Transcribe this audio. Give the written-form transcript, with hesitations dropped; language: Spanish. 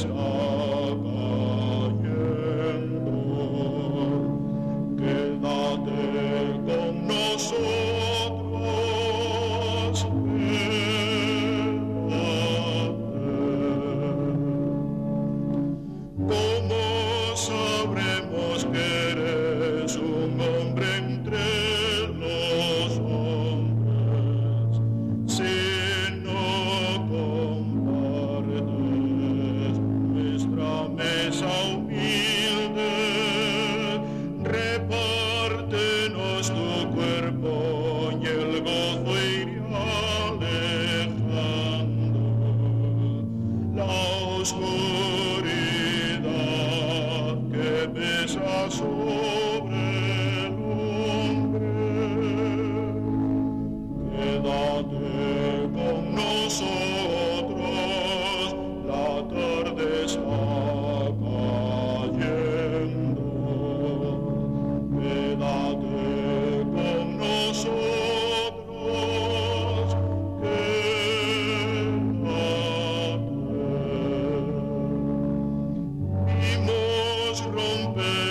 está cayendo. Quédate con nosotros, ¿cómo sabremos que eres un hombre entre los hombres si no compartes nuestra mesa humilde? Repártenos tu cuerpo y el gozo irá alejando la oscuridad que pesa sobre el hombre. Quédate con nosotros, la tarde está cayendo. Quédate con nosotros, quédate. Vimos romper